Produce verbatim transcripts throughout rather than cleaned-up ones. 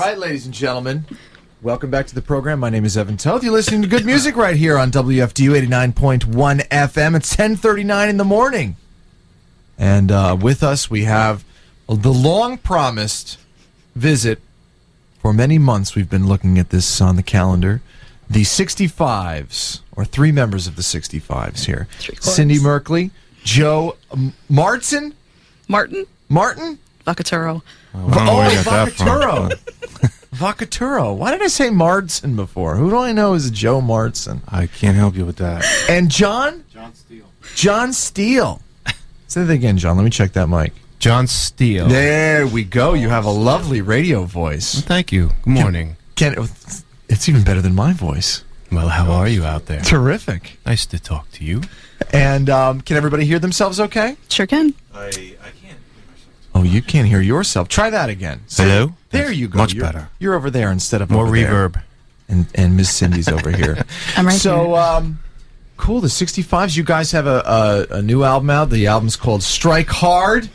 right, ladies and gentlemen, welcome back to the program. My name is Evan Toth. You're listening to good music right here on W F D U eighty-nine point one F M. It's ten thirty-nine in the morning. And uh, with us, we have the long-promised visit. For many months, we've been looking at this on the calendar. The sixty-fives, or three members of the sixty-fives here. Cindy Merkley, Joe M- Martin? Martin? Martin? Vacaturo. Oh, oh Vacaturo. Vacaturo. Why did I say Martin before? Who do I know is Joe Martin? I can't help you with that. And John? John Steele. John Steele. Say that again, John. Let me check that mic. John Steele. There we go. You have a lovely radio voice. Well, thank you. Good morning. Can, can, it's even better than my voice. Well, how are you out there? Terrific. Nice to talk to you. And um, can everybody hear themselves okay? Sure can. I, I can't. Oh, you can't hear yourself. Try that again. So, hello? There you go. Much you're, better. You're over there instead of more over reverb. There. And and Miss Cindy's over here. I'm right so, here. um, cool. The sixty-fives. You guys have a, a a new album out. The album's called Strike Hard.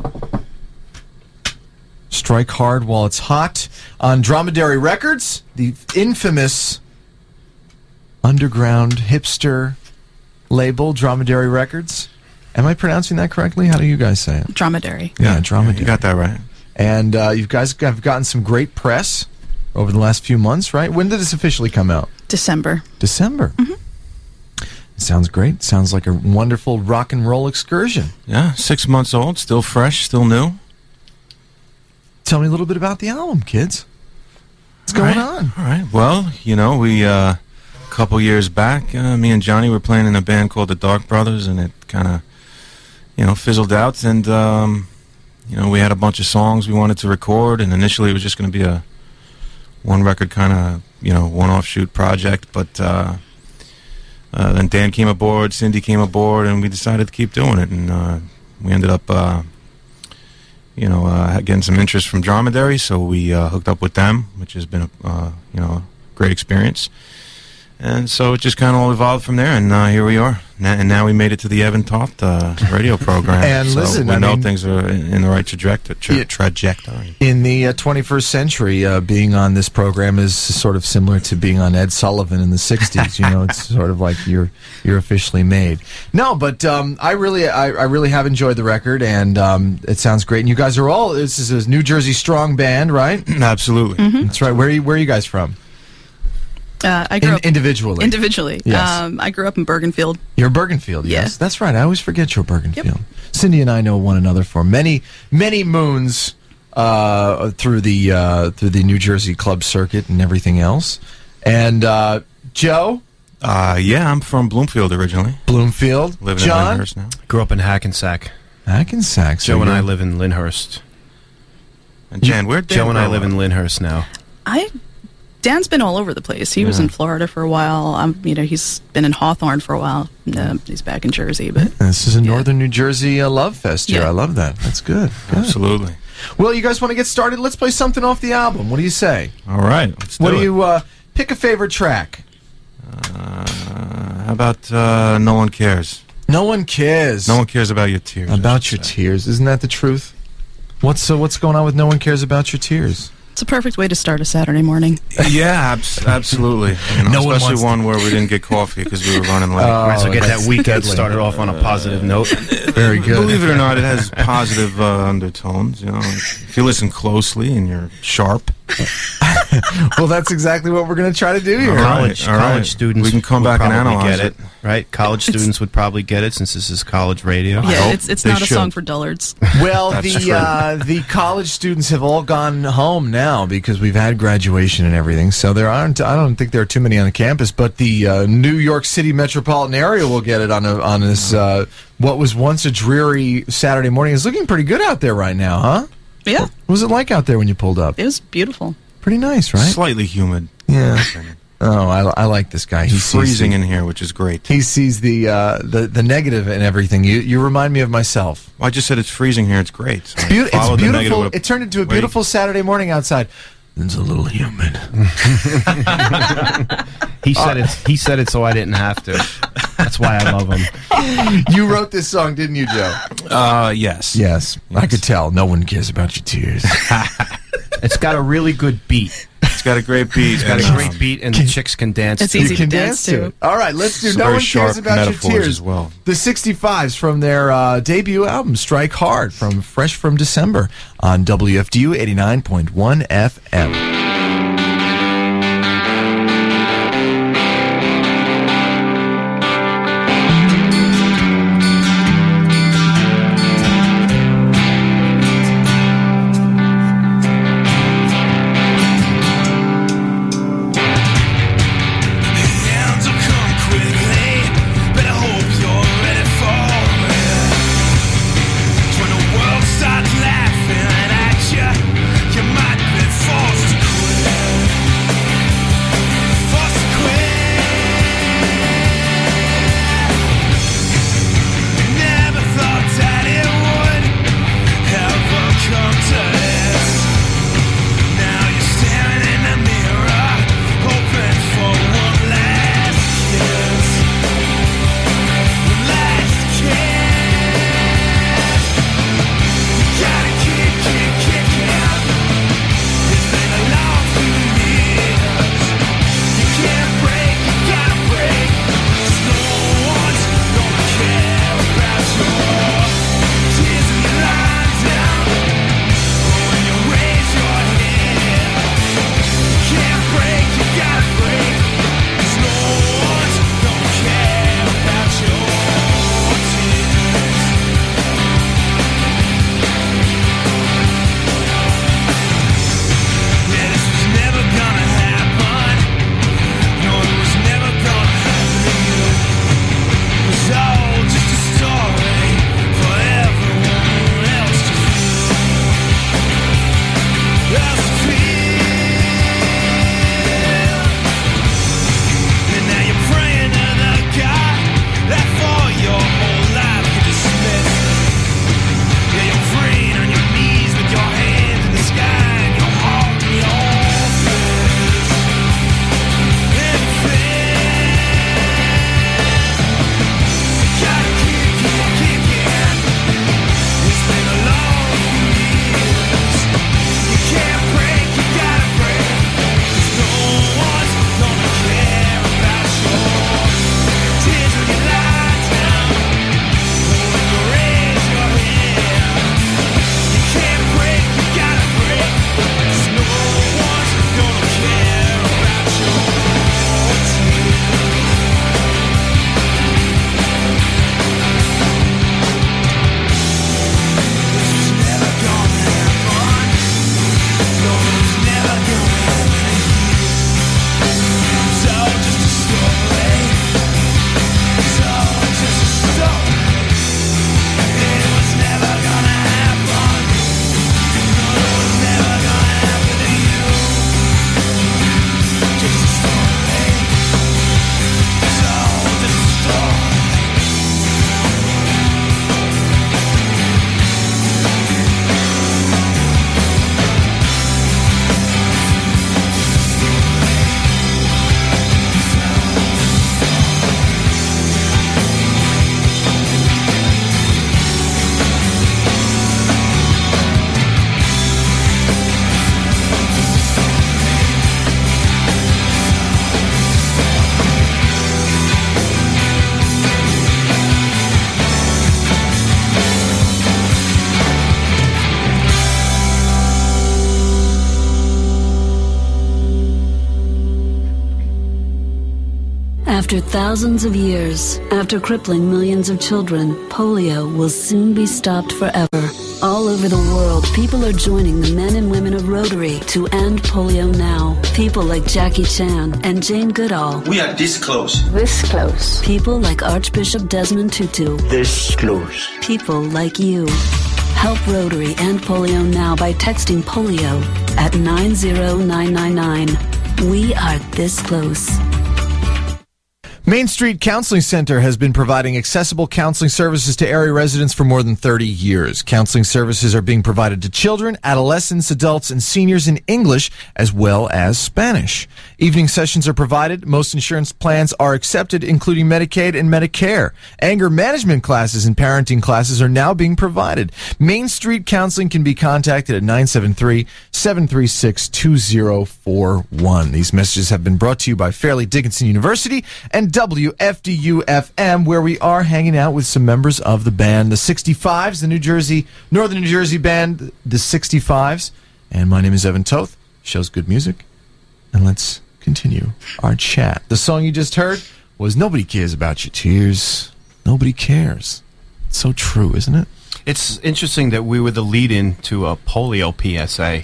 Strike Hard While It's Hot on Dromedary Records, the infamous underground hipster label, Dromedary Records. Am I pronouncing that correctly? How do you guys say it? Dromedary. Yeah, yeah Dromedary. You got that right. And uh, you guys have gotten some great press over the last few months, right? When did this officially come out? December. December. Mm-hmm. Sounds great. Sounds like a wonderful rock and roll excursion. Yeah, six months old, still fresh, still new. Tell me a little bit about the album, kids. What's going All right. on? All right. Well, you know, we uh, a couple years back, uh, me and Johnny were playing in a band called the Dark Brothers, and it kind of, you know, fizzled out. And um, you know, we had a bunch of songs we wanted to record, and initially it was just going to be a one record kind of, you know, one offshoot project. But uh, uh, then Dan came aboard, Cindy came aboard, and we decided to keep doing it. And uh, we ended up. Uh, you know, uh, getting some interest from Dromedary, so we uh, hooked up with them, which has been a, uh, you know, great experience. And so it just kind of all evolved from there, and uh, here we are. Na- and now we made it to the Evan Toth uh, radio program. And so listen, we I know mean, things are in, in the right trajectory. Tra- Yeah. trajectory. In the uh, twenty-first century, uh, being on this program is sort of similar to being on Ed Sullivan in the sixties. You know, it's sort of like you're you're officially made. No, but um, I really I, I really have enjoyed the record, and um, it sounds great. And you guys are all this is a New Jersey strong band, right? Absolutely. Mm-hmm. That's right. Where are you, where are you guys from? Uh, I grew In, up individually. individually. Yes. Um, I grew up in Bergenfield. You're Bergenfield, yes. Yeah. That's right. I always forget you're Bergenfield. Yep. Cindy and I know one another for many, many moons uh, through the uh, through the New Jersey club circuit and everything else. And uh, Joe? Uh, yeah, I'm from Bloomfield originally. Bloomfield. Living John? in Lyndhurst now. Grew up in Hackensack. Hackensack. So Joe and I you're- live in Lyndhurst. And Jan, where did Joe and I live in Lyndhurst now. I Dan's been all over the place. He was Yeah. in Florida for a while. Um, you know, he's been in Hawthorne for a while. Uh, he's back in Jersey, but This is a Yeah. northern New Jersey uh, love fest here. Yeah. I love that. That's good. good. Absolutely. Well, you guys want to get started? Let's play something off the album. What do you say? All right, let's do What do it. you uh, pick a favorite track? Uh, how about uh, No One Cares? No one cares. No one cares about your tears. I About should your say. tears. Isn't that the truth? What's uh, what's going on with No One Cares About Your Tears? it's a perfect way to start a Saturday morning. Yeah, abs- absolutely. You know, No one especially wants to- one where we didn't get coffee because we were running late. Oh, Might as well get that's that weekend deadly. started off on a positive note. Very good. Believe it or not, it has positive uh, undertones. You know, if you listen closely and you're sharp. Well, that's exactly what we're going to try to do here. All right, College, all college right. students We can come would back and probably analyze get it, right? College students would probably get it since this is college radio. Yeah, hope it's it's they not a should. song for dullards. Well, That's the true. uh, the college students have all gone home now because we've had graduation and everything. So there aren't. I don't think there are too many on the campus. But the uh, New York City metropolitan area will get it on a, on this uh, what was once a dreary Saturday morning. It's looking pretty good out there right now, huh? Yeah, What was it like out there when you pulled up? it was beautiful. Pretty nice, right? Slightly humid. Yeah. Oh, I, I like this guy. He It's sees freezing the- in here, which is great. He sees the uh, the the negative and everything. You you remind me of myself. Well, I just said it's freezing here. It's great. So It's, beau- follow it's the negative beautiful. with a- It turned into a Wait. beautiful Saturday morning outside. It's a little humid. He said it. He said it so I didn't have to. That's why I love him. You wrote this song, didn't you, Joe? Uh, yes. Yes, I could tell. No one cares about your tears. It's got a really good beat. It's got a great beat. It's got and, a great um, beat, and the chicks can dance. It's to easy it. to can dance dance to to. it. All right, let's do Some No very One Cares sharp About Your metaphors Tears. as well. The sixty-fives from their uh, debut album, Strike Hard, from Fresh from December on W F D U eighty-nine point one F M. After thousands of years, after crippling millions of children, polio will soon be stopped forever. All over the world, people are joining the men and women of Rotary to end polio now. People like Jackie Chan and Jane Goodall. We are this close. This close. People like Archbishop Desmond Tutu. This close. People like you. Help Rotary end polio now by texting polio at nine zero nine nine nine. We are this close. Main Street Counseling Center has been providing accessible counseling services to area residents for more than thirty years. Counseling services are being provided to children, adolescents, adults, and seniors in English as well as Spanish. Evening sessions are provided. Most insurance plans are accepted, including Medicaid and Medicare. Anger management classes and parenting classes are now being provided. Main Street Counseling can be contacted at nine seven three, seven three six, two zero four one. These messages have been brought to you by Fairleigh Dickinson University and W F D U F M, where we are hanging out with some members of the band, the sixty-fives, the New Jersey, Northern New Jersey band, the sixty-fives. And my name is Evan Toth. Show's good music. And let's continue our chat. The song you just heard was Nobody Cares About Your Tears. Nobody cares. It's so true, isn't it? It's interesting that we were the lead-in to a polio P S A.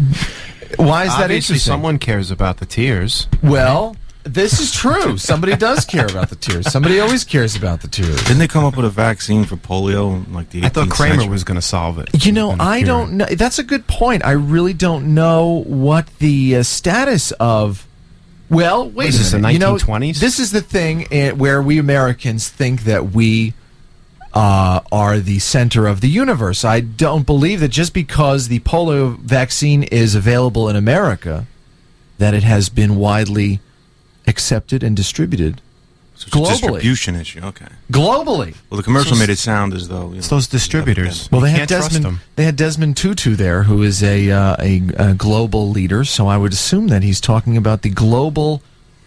Why is that Obviously, interesting? someone cares about the tears. Well, this is true. Somebody does care about the tears. Somebody always cares about the tears. Didn't they come up with a vaccine for polio in like the eighteenth I thought Kramer century? was going to solve it. You know, And I cure don't it. know. That's a good point. I really don't know what the uh, status of. Well, wait is a this, the minute. You know, nineteen twenties? this is the thing uh, where we Americans think that we uh, are the center of the universe. I don't believe that just because the polio vaccine is available in America, that it has been widely accepted and distributed So it's globally. a distribution issue. Okay. globally. Well, the commercial So- made it sound as though you It's know, those distributors. Well, You they had can't trust Desmond. them. They had Desmond Tutu there, who is a, uh, a a global leader. So I would assume that he's talking about the global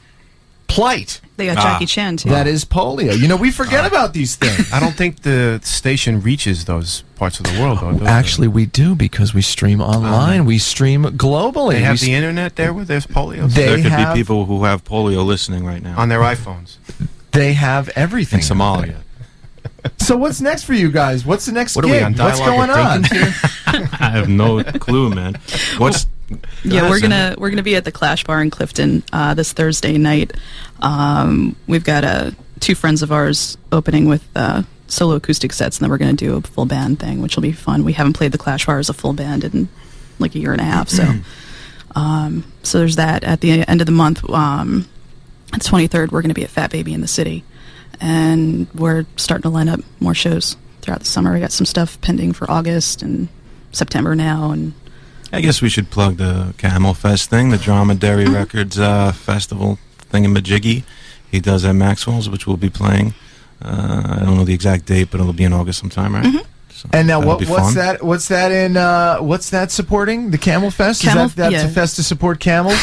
plight They got Ah. Jackie Chan too. that is polio. You know, we forget about these things. I don't think the station reaches those parts of the world, though. do they? Actually, we do because we stream online. Um, we stream globally. they have We the s- internet there where there's polio They there could have- be people who have polio listening right now on their iPhones. they have everything in Somalia. So what's next for you guys? What's the next What are gig? we on What's Dialogue going with on? Dinkins here? I have no clue, man. What's Yeah, we're Listen. gonna we're gonna be at the Clash Bar in Clifton uh, this Thursday night. Um, we've got uh, two friends of ours opening with uh, solo acoustic sets, and then we're gonna do a full band thing, which will be fun. We haven't played the Clash Bar as a full band in like a year and a half, so um, so there's that. At the end of the month, um, the twenty-third, we're gonna be at Fat Baby in the City, and we're starting to line up more shows throughout the summer. We got some stuff pending for August and September now, and I guess we should plug the Camel Fest thing, the Dromedary Mm-hmm. Records uh, festival thingamajiggy. He does at Maxwell's, which we'll be playing. Uh, I don't know the exact date, but it'll be in August sometime, right? Mm-hmm. So And now, that'll what, be what's fun. that? What's that in? Uh, what's that supporting? The Camel Fest? Camel- is that that's yeah. a fest to support camels?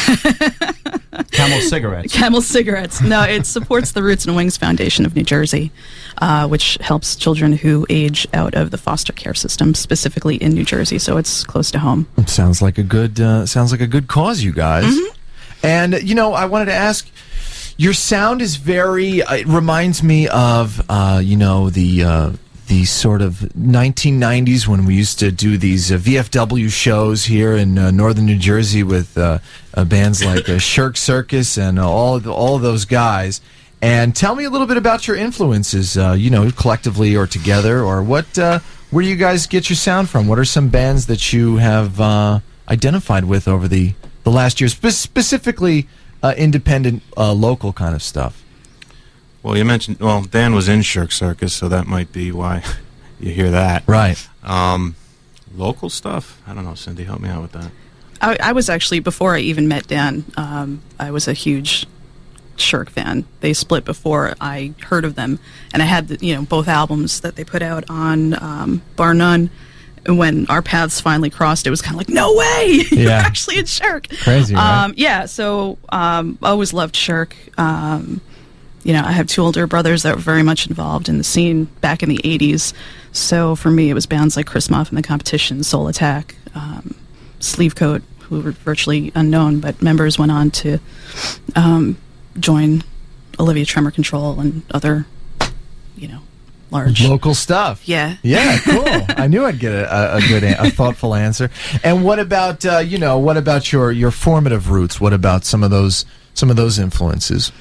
Camel cigarettes. Camel cigarettes. No, it supports the Roots and Wings Foundation of New Jersey, uh, which helps children who age out of the foster care system, specifically in New Jersey. So it's close to home. Sounds like a good. Uh, sounds like a good cause, you guys. Mm-hmm. And you know, I wanted to ask. Your sound is very. Uh, it reminds me of uh, you know the. Uh, the sort of nineteen nineties when we used to do these uh, V F W shows here in uh, northern New Jersey with uh, uh, bands like uh, Shirk Circus and uh, all of the, all of those guys. And tell me a little bit about your influences, uh, you know, collectively or together, or what. Uh, where do you guys get your sound from? What are some bands that you have uh, identified with over the the last year, Spe- specifically uh, independent, uh, local kind of stuff? Well, you mentioned, well, Dan was in Shirk Circus, so that might be why you hear that. Right. Um, local stuff? I don't know, Cindy, help me out with that. I, I was actually, before I even met Dan, um, I was a huge Shirk fan. They split before I heard of them, and I had the, you know both albums that they put out on um, Bar None. And when our paths finally crossed, it was kind of like, no way, you're Yeah. actually in Shirk. Crazy, right? Um, yeah, so um, I always loved Shirk. Um, you know, I have two older brothers that were very much involved in the scene back in the eighties. So for me, it was bands like Chris Muff and The Competition, Soul Attack, um, Sleevecoat, who were virtually unknown, but members went on to um, join Olivia Tremor Control and other, you know, large. Local stuff. Yeah. Yeah, cool. I knew I'd get a, a, a good, a thoughtful answer. And what about, uh, you know, what about your, your formative roots? What about some of those, some of those influences?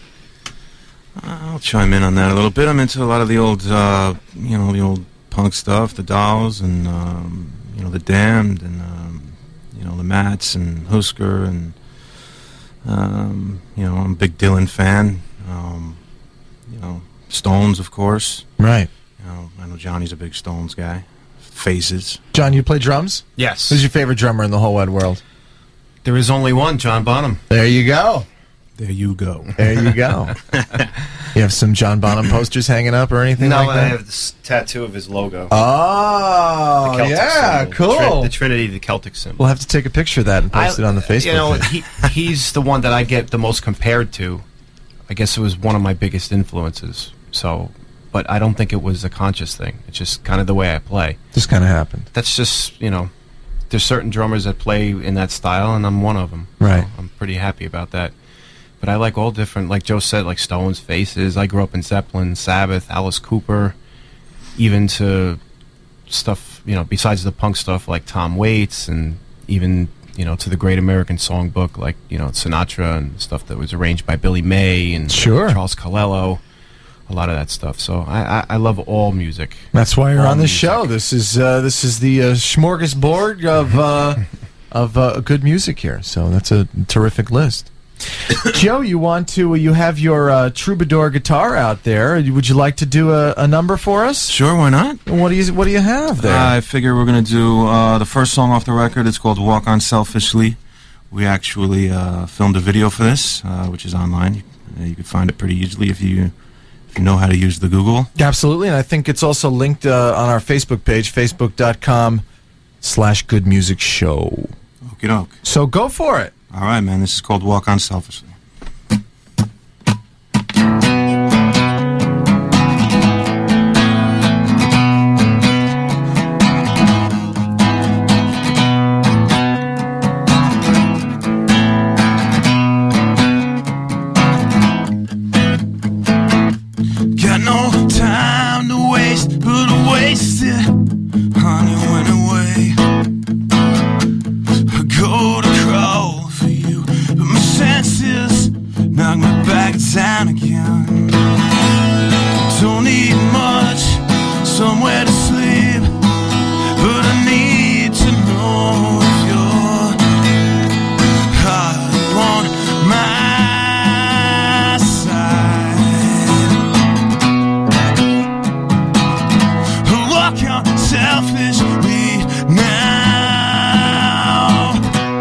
I'll chime in on that a little bit. I'm into a lot of the old, uh, you know, the old punk stuff, the Dolls, and um, you know, the Damned, and um, you know, the Mats, and Husker, and um, you know, I'm a big Dylan fan. Um, you know, Stones, of course. Right. You know, I know Johnny's a big Stones guy. Faces. John, you play drums? Yes. Who's your favorite drummer in the whole wide world? There is only one, John Bonham. There you go. There you go. There you go. You have some John Bonham posters hanging up or anything No, like I that? have this tattoo of his logo. Oh, The Celtic yeah, symbol. cool. The, Trin- the Trinity, the Celtic symbol. We'll have to take a picture of that and post I- it on the Facebook You know, page. he, he's the one that I get the most compared to. I guess it was one of my biggest influences. So, but I don't think it was a conscious thing. It's just kind of the way I play. Just kind of happened. That's just, you know, there's certain drummers that play in that style, and I'm one of them. Right. So I'm pretty happy about that. But I like all different, like Joe said, like Stones, Faces. I grew up in Zeppelin, Sabbath, Alice Cooper, even to stuff, you know, besides the punk stuff like Tom Waits, and even, you know, to the Great American Songbook, like, you know, Sinatra and stuff that was arranged by Billy May and Sure. Charles Colello, a lot of that stuff. So I, I, I love all music. That's why you're All on this music. show. This is uh, this is the uh, smorgasbord of uh, of uh, good music here. So that's a terrific list. Joe, you want to? You have your uh, troubadour guitar out there. Would you like to do a, a number for us? Sure, why not? What do you What do you have there? I figure we're going to do uh, the first song off the record. It's called Walk On Selfishly. We actually uh, filmed a video for this, uh, which is online. You, uh, you can find it pretty easily if you if you know how to use the Google. Absolutely, and I think it's also linked uh, on our Facebook page, facebook dot com slash good music show. Okie doke. So go for it. All right, man. This is called Walk On Selfishly. Got no time to waste, but I wasted. Honey went away. I go to crawl for you, but my senses knock me back down again. Don't need much, somewhere to sleep, but I need to know if you're hard on my side. Walk on selfishly now.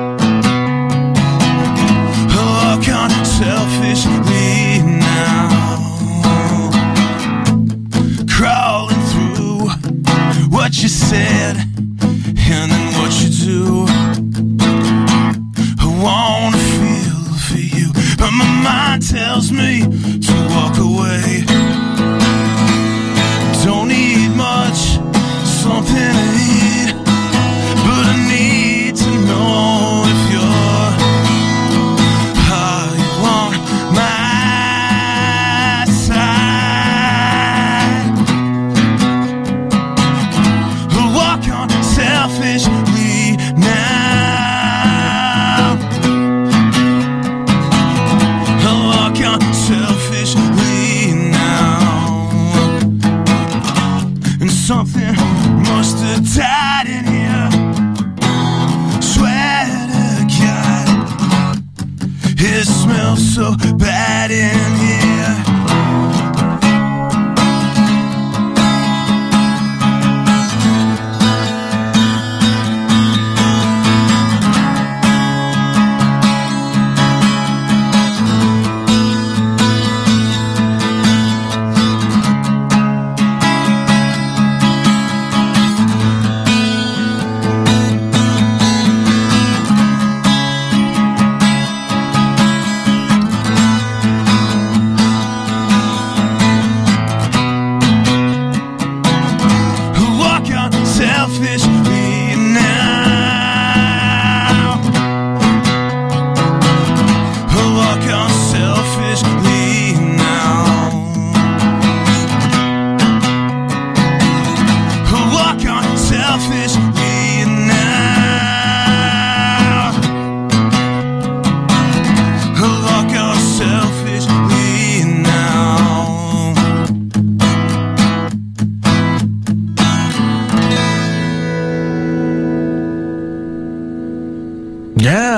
Walk on selfishly now. Crawling through what you said and then what you do. I wanna feel for you, but my mind tells me to walk away. Don't need much, something to eat, but I need to know if you're how you want my side. Walk on selfishly now. Walk on selfishly now. And something must have died in here. Swear to God, it smells so bad in here.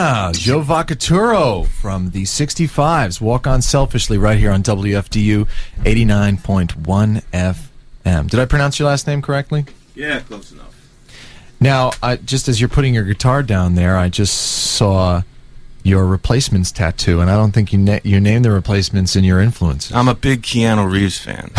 Yeah, Joe Vacaturo from the sixty-fives. Walk On Selfishly right here on W F D U eighty-nine point one F M. Did I pronounce your last name correctly? Yeah, close enough. Now, I, just as you're putting your guitar down there, I just saw your Replacements tattoo, and I don't think you na- you named the Replacements in your influences. I'm a big Keanu Reeves fan.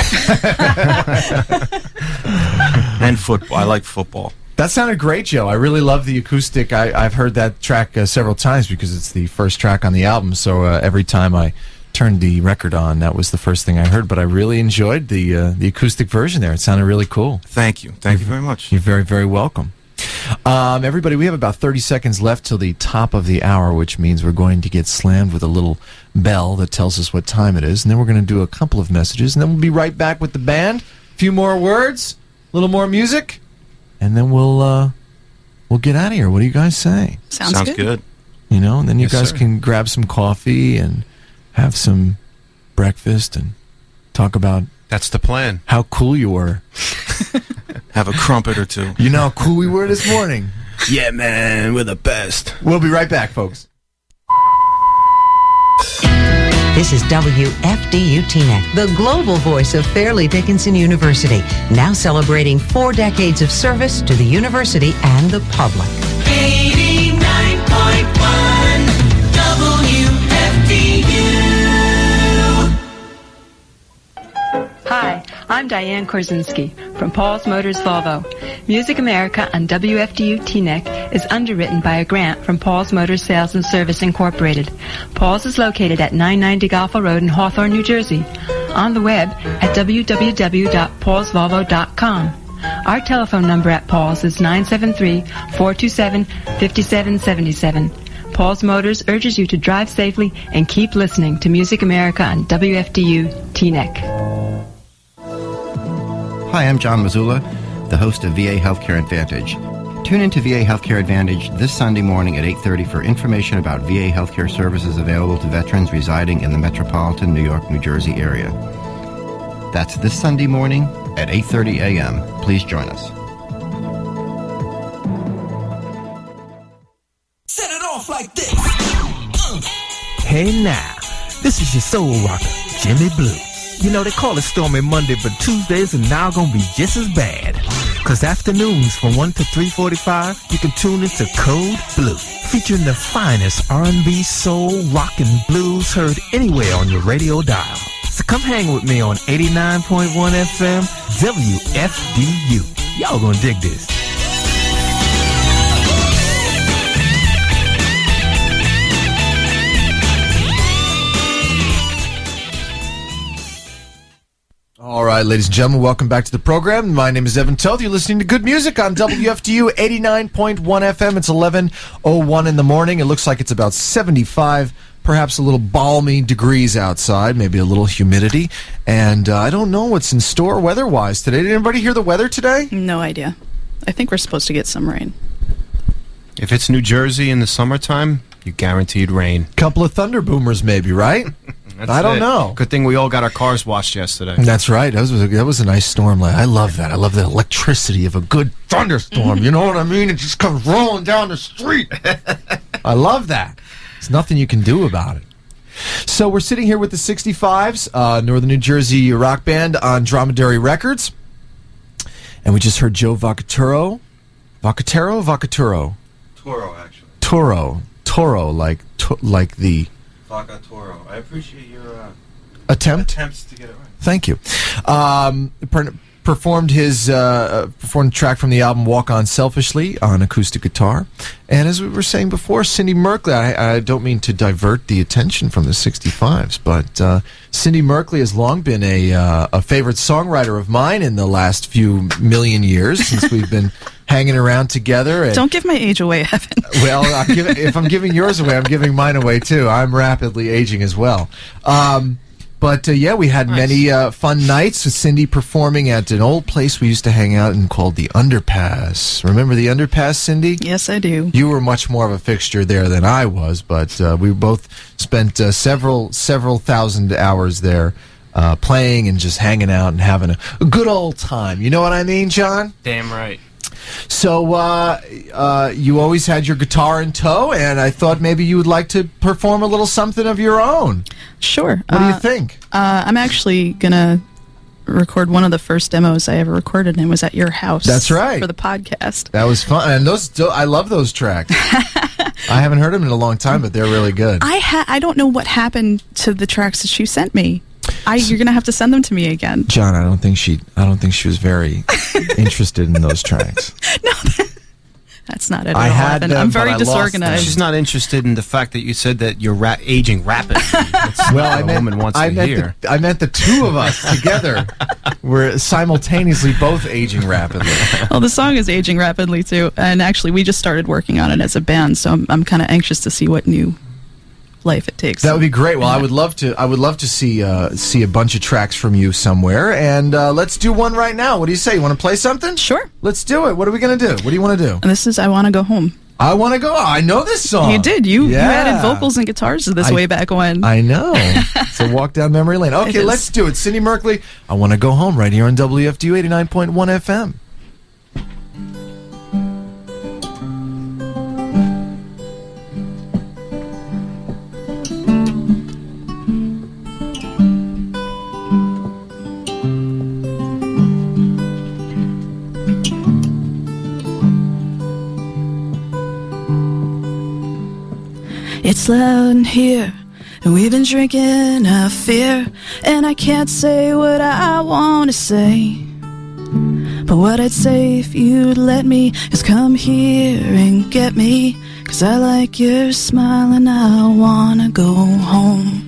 And football. I like football. That sounded great, Joe. I really love the acoustic. I, I've heard that track uh, several times because it's the first track on the album, so uh, every time I turned the record on, that was the first thing I heard, but I really enjoyed the uh, the acoustic version there. It sounded really cool. Thank you. Thank you very much. You're very, very welcome. Um, everybody, we have about thirty seconds left till the top of the hour, which means we're going to get slammed with a little bell that tells us what time it is, and then we're going to do a couple of messages, and then we'll be right back with the band, a few more words, a little more music, and then we'll uh, we'll get out of here. What do you guys say? Sounds, Sounds good. good. You know, and then you Yes, guys sir. can grab some coffee and have some breakfast and talk about That's the plan. how cool you were. Have a crumpet or two. You know how cool we were this morning. Yeah, man, we're the best. We'll be right back, folks. This is W F D U Teaneck, the global voice of Fairleigh Dickinson University, now celebrating four decades of service to the university and the public. eighty-nine point one W F D U. Hi, I'm Diane Korzinski from Paul's Motors Volvo. Music America on W F D U Teaneck is underwritten by a grant from Paul's Motors Sales and Service Incorporated. Paul's is located at nine ninety Golfa Road in Hawthorne, New Jersey. On the web at w w w dot pauls volvo dot com. Our telephone number at Paul's is nine seven three, four two seven, five seven seven seven. Paul's Motors urges you to drive safely and keep listening to Music America on W F D U Teaneck. Hi, I'm John Mazzula, the host of V A Healthcare Advantage. Tune into V A Healthcare Advantage this Sunday morning at eight thirty for information about V A healthcare services available to veterans residing in the metropolitan New York, New Jersey area. That's this Sunday morning at eight thirty a.m. Please join us. Set it off like this. Hey now, this is your soul rocker, Jimmy Blue. You know, they call it Stormy Monday, but Tuesdays are now gonna be just as bad. Cause afternoons from one to three forty-five, you can tune into Code Blue, featuring the finest R and B, soul, rock, and blues heard anywhere on your radio dial. So come hang with me on eighty-nine point one F M, W F D U. Y'all gonna dig this. All right, ladies and gentlemen, welcome back to the program. My name is Evan Toth. You're listening to Good Music on W F D U eighty-nine point one F M. It's eleven oh one in the morning. It looks like it's about seventy-five, perhaps a little balmy degrees outside, maybe a little humidity. And uh, I don't know what's in store weather-wise today. Did anybody hear the weather today? No idea. I think we're supposed to get some rain. If it's New Jersey in the summertime, you guaranteed rain. Couple of thunder boomers maybe, right? That's I don't it. know. Good thing we all got our cars washed yesterday. That's right. That was a, that was a nice storm. Like, I love that. I love the electricity of a good thunderstorm. You know what I mean? It just comes rolling down the street. I love that. There's nothing you can do about it. So we're sitting here with the sixty-fives, uh, Northern New Jersey rock band on Dromedary Records. And we just heard Joe Vacaturo. Vacaturo? Vacaturo? Toro, actually. Toro. Toro, like, to, like the... Vacatoro. I appreciate your uh, attempt. attempts to get it right. Thank you. Um, per- performed his uh, performed a track from the album "Walk On Selfishly" on acoustic guitar, and as we were saying before, Cindy Merkley. I, I don't mean to divert the attention from the sixty-fives, but uh, Cindy Merkley has long been a uh, a favorite songwriter of mine in the last few million years since we've been hanging around together. And, Don't give my age away, Evan. well, I'm giving, if I'm giving yours away, I'm giving mine away too. I'm rapidly aging as well. Um, but uh, yeah, we had Nice. many uh, fun nights with Cindy performing at an old place we used to hang out in called the Underpass. Remember the Underpass, Cindy? Yes, I do. You were much more of a fixture there than I was, but uh, we both spent uh, several several thousand hours there uh, playing and just hanging out and having a, a good old time. You know what I mean, John? Damn right. So uh, uh, you always had your guitar in tow, and I thought maybe you would like to perform a little something of your own. Sure. What do you Uh, think? Uh, I'm actually gonna record one of the first demos I ever recorded, and it was at your house. That's right. For the podcast. That was fun, and those I love those tracks. I haven't heard them in a long time, but they're really good. I ha- I don't know what happened to the tracks that you sent me. I you're gonna have to send them to me again. John, I don't think she. I don't think she was very interested in those tracks. That's not it. I at all, had Evan. them, I'm but very I lost them. disorganized. She's not interested in the fact that you said that you're ra- aging rapidly. That's Well, what I a meant, woman wants I to meant hear. The, I meant the two of us together. We're simultaneously both aging rapidly. Well, the song is aging rapidly too, and actually, we just started working on it as a band, so I'm, I'm kind of anxious to see what new life it takes. That would be great. Well, I would love to. I would love to see uh, see a bunch of tracks from you somewhere, and uh, let's do one right now. What do you say? You want to play something? Sure. Let's do it. What are we gonna do? What do you want to do? And this is "I Want to Go Home." I want to go. I know this song. You did. You, Yeah. you added vocals and guitars to this I- way back when. I know. It's a walk down memory lane. Okay, It is. let's do it. Cindy Merkley, I want to go home right here on W F D U eighty-nine point one F M. It's loud in here, and we've been drinking our fear, and I can't say what I want to say. But what I'd say if you'd let me is come here and get me, 'cause I like your smile and I wanna go home.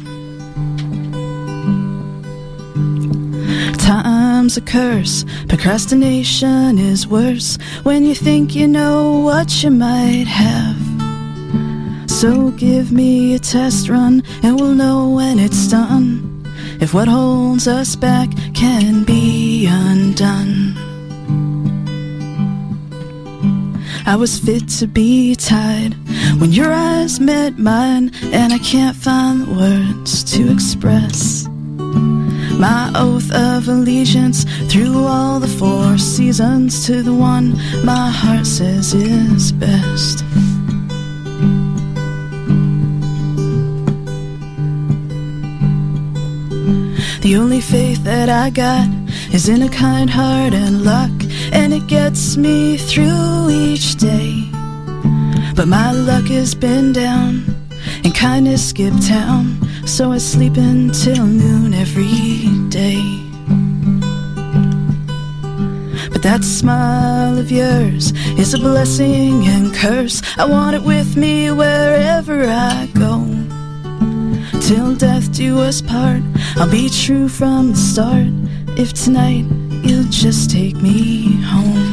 Time's a curse, procrastination is worse when you think you know what you might have. So give me a test run and we'll know when it's done, if what holds us back can be undone. I was fit to be tied when your eyes met mine, and I can't find the words to express my oath of allegiance through all the four seasons to the one my heart says is best. The only faith that I got is in a kind heart and luck, and it gets me through each day. But my luck has been down, and kindness skipped town, so I sleep until noon every day. But that smile of yours is a blessing and curse. I want it with me wherever I go. Till death do us part, I'll be true from the start, if tonight you'll just take me home.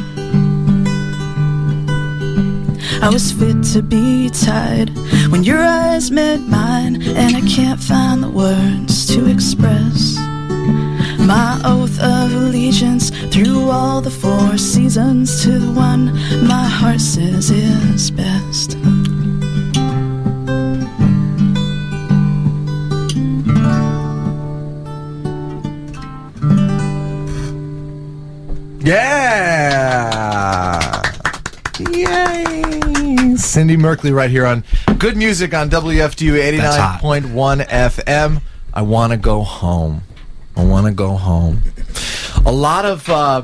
I was fit to be tied when your eyes met mine, and I can't find the words to express my oath of allegiance through all the four seasons to the one my heart says is best. Yeah! Yay! Cindy Merkley right here on Good Music on W F D U eighty-nine point one F M. I want to go home. I want to go home. A lot of, uh,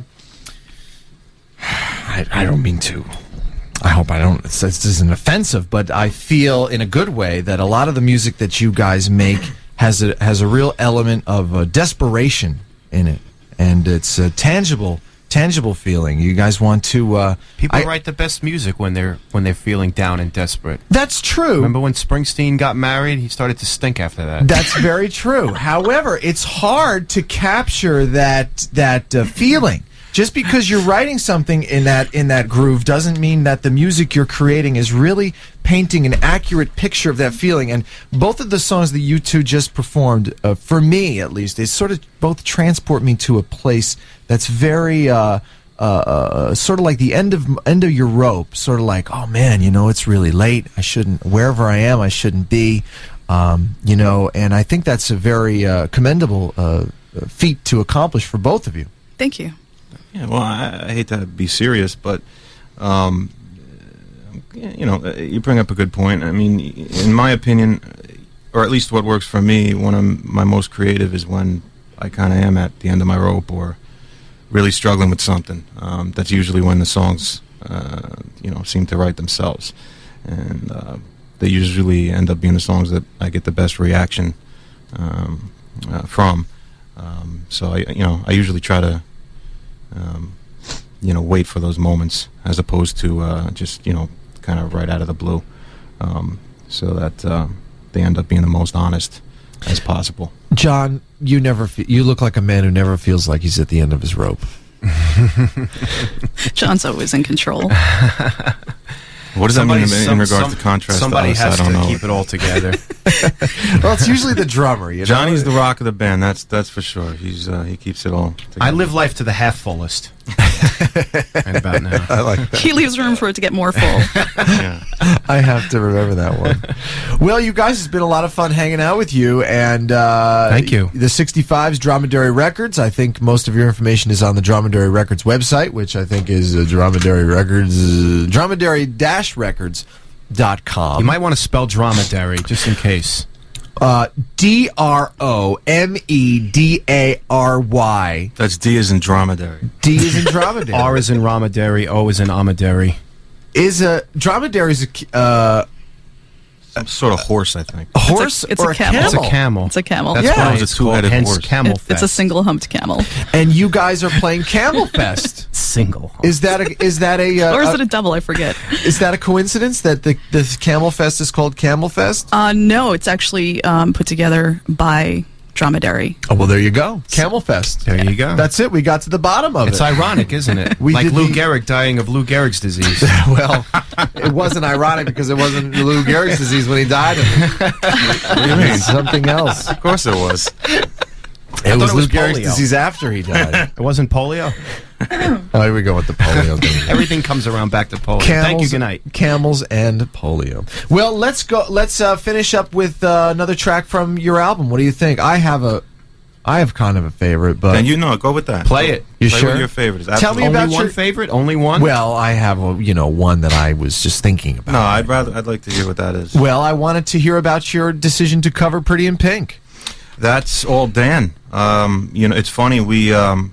I, I don't mean to, I hope I don't, this isn't offensive, but I feel in a good way that a lot of the music that you guys make has a, has a real element of uh, desperation in it. And it's a tangible, tangible feeling. You guys want to... Uh, People I- write the best music when they're when they're feeling down and desperate. That's true. Remember when Springsteen got married? He started to stink after that. That's very true. However, it's hard to capture that that uh, feeling. Just because you're writing something in that in that groove doesn't mean that the music you're creating is really painting an accurate picture of that feeling. And both of the songs that you two just performed, uh, for me at least, they sort of both transport me to a place that's very uh, uh, uh, sort of like the end of end of your rope. Sort of like, oh man, you know, it's really late. I shouldn't wherever I am, I shouldn't be. Um, you know, and I think that's a very uh, commendable uh, feat to accomplish for both of you. Thank you. Yeah, well, I, I hate to be serious, but um, you know, you bring up a good point. I mean, in my opinion, or at least what works for me, when I'm my most creative is when I kind of am at the end of my rope or really struggling with something. Um, that's usually when the songs, uh, you know, seem to write themselves, and uh, they usually end up being the songs that I get the best reaction um, uh, from. Um, so I, you know, I usually try to, um, you know, wait for those moments as opposed to uh, just, you know, kind of right out of the blue, um, so that uh, they end up being the most honest as possible. John, you never fe- you look like a man who never feels like he's at the end of his rope. John's always in control. What does Somebody- that mean in, in some- regards some- to contrast? somebody to us? has I don't to know. keep it all together. Well, it's usually the drummer. You know? Johnny's the rock of the band. That's that's for sure. He's uh, he keeps it all together. I live life to the half fullest. Right about now. I like that. He leaves room for it to get more full. Yeah. I have to remember that one. Well, you guys, it's been a lot of fun hanging out with you. And uh, Thank you. The sixty-fives, Dromedary Records. I think most of your information is on the Dromedary Records website, which I think is uh, Dromedary Records, uh, dromedary dash records dot com. You might want to spell dromedary just in case. Uh, D R O M E D A R Y. That's D as in dromedary. D is in dromedary. R is in Romedary, O is in Amidary. Is a dromedary is a uh, Some sort of horse, I think. a horse it's or a a camel. camel? It's a camel. It's a camel. That's Yeah. why It's a it's called two-headed hence horse. Camel It- it's a Fest. single humped camel. And you guys are playing Camel Fest. Single. Is that a, is that a uh, Or is uh, it a double? I forget. is that a coincidence that the the Camel Fest is called Camel Fest? Uh, no, it's actually um, put together by Dromedary. Oh well, there you go, Camel Fest. There you go. That's it. We got to the bottom of It's it. ironic, isn't it? We like did Lou the- Gehrig dying of Lou Gehrig's disease. Well, it wasn't ironic because it wasn't Lou Gehrig's disease when he died. Of it. What do you mean? Something else. Of course it was. It was it Lou was Gehrig's polio. disease after he died. It wasn't polio? Oh, here we go with the polio thing. Everything comes around back to polio. Camels, Thank you, good night. Camels and polio. Well, let's go. Let's uh, finish up with uh, another track from your album. What do you think? I have a, I have kind of a favorite, but Then you know it. Go with that. Play it. You Play sure? What your favorite is. Tell me Absolutely. about Only one your- favorite? Only one? well, I have a, you know one that I was just thinking about. No, I'd rather. I'd like to hear what that is. Well, I wanted to hear about your decision to cover Pretty in Pink. That's all Dan. Um, you know, it's funny. We um,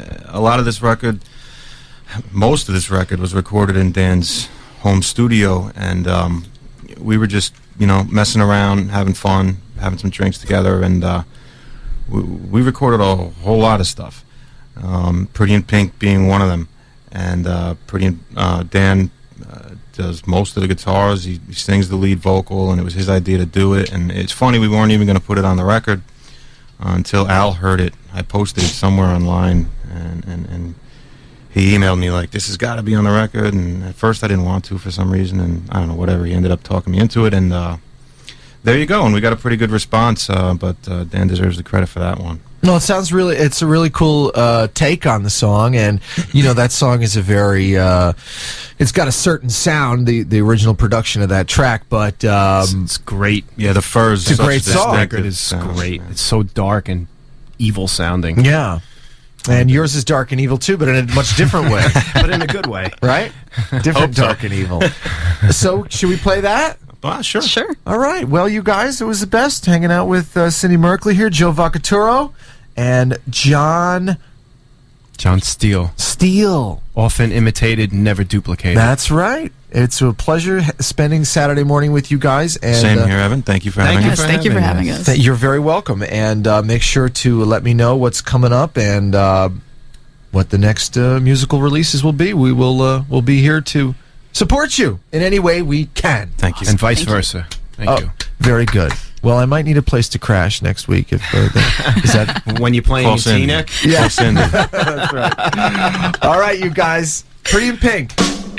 a lot of this record, most of this record was recorded in Dan's home studio, and um, we were just you know messing around, having fun, having some drinks together, and uh, we, we recorded a whole lot of stuff. Um, Pretty in Pink being one of them, and uh, Pretty in, uh, Dan uh, does most of the guitars. He, he sings the lead vocal, and it was his idea to do it. And it's funny, we weren't even going to put it on the record uh, until Al heard it. I posted it somewhere online, and, and, and he emailed me like, this has got to be on the record. And at first I didn't want to for some reason, and I don't know, whatever. He ended up talking me into it, and uh, there you go. And we got a pretty good response, uh, but uh, Dan deserves the credit for that one. No, it sounds really. It's a really cool uh, take on the song, and you know that song is a very. Uh, it's got a certain sound, the the original production of that track, but um, It's great. Yeah, the Furs. It's a such great a song. This distinctive record is sound, great. yeah. It's so dark and evil sounding. yeah. And yours is dark and evil too, but in a much different way, But in a good way. right? Different Hope so. dark and evil. So, should we play that? Ah, sure. Sure. All right. Well, you guys, it was the best hanging out with uh, Cindy Merkley here, Joe Vacaturo, and John John Steele. Steele. Often imitated, never duplicated. That's right. It's a pleasure h- spending Saturday morning with you guys. And, Same uh, here, Evan. Thank you for Thank having you us. Yes, thank you for having us. Th- You're very welcome, and uh, make sure to let me know what's coming up and uh, what the next uh, musical releases will be. We will uh, will be here to support you in any way we can. Thank you. And vice Thank you. versa. Thank Oh, you. very good. Well, I might need a place to crash next week. If uh, that, is that When you're playing Call in Cindy. Teaneck, Yeah. Call Cindy. That's right. All right, you guys. Pretty in Pink.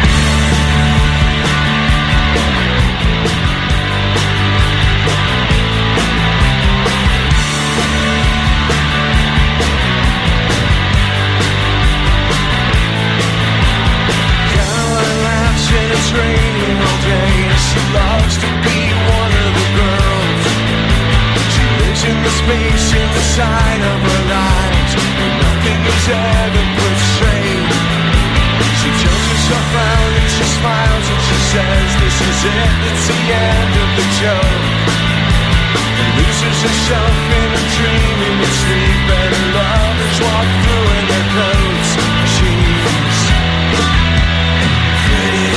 Caroline laughs in a train all day. She loves to be one of the girls. She lives in the space inside of her lives, where nothing is ever put straight. She tells herself her frown and she smiles and she says, this is it, it's the end of the joke. And losers are shuffling and dreaming in sleep, and her lovers walk through in their coats. She's pretty,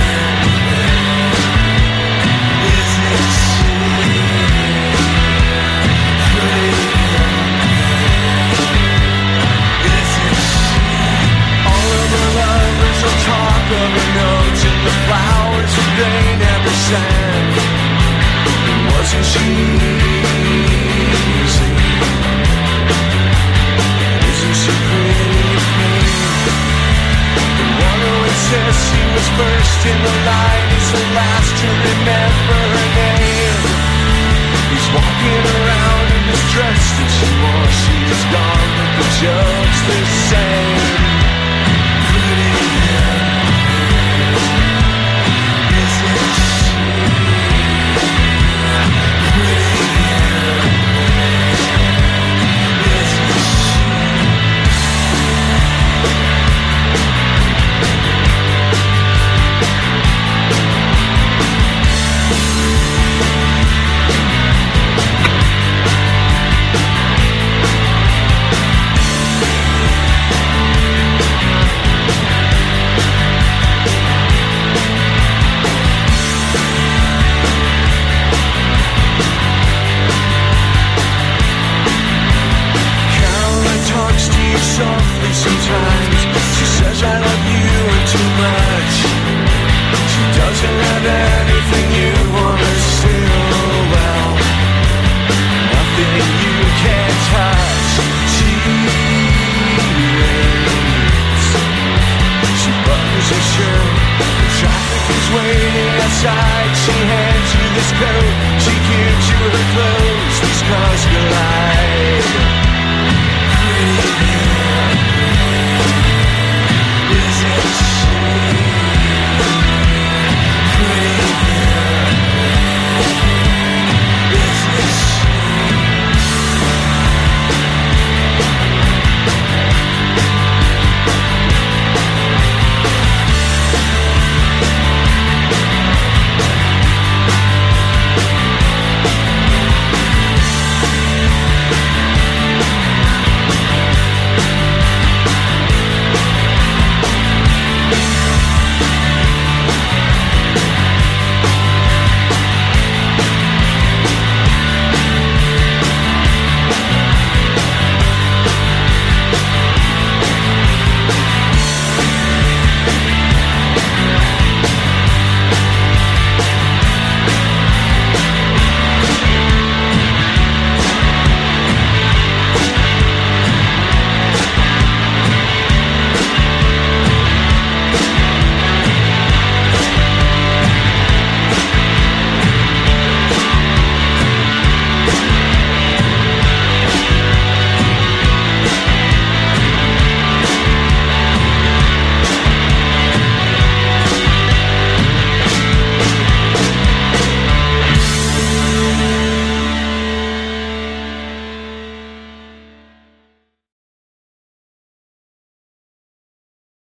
isn't she? Pretty, isn't she? All of her lovers will talk of her notes and the flowers that they never sent. Wasn't she easy? Isn't she pretty, pretty? The one who insists he was first in the line is the last to remember her name. He's walking around in this dress that she wore. She's gone, but the joke's the same.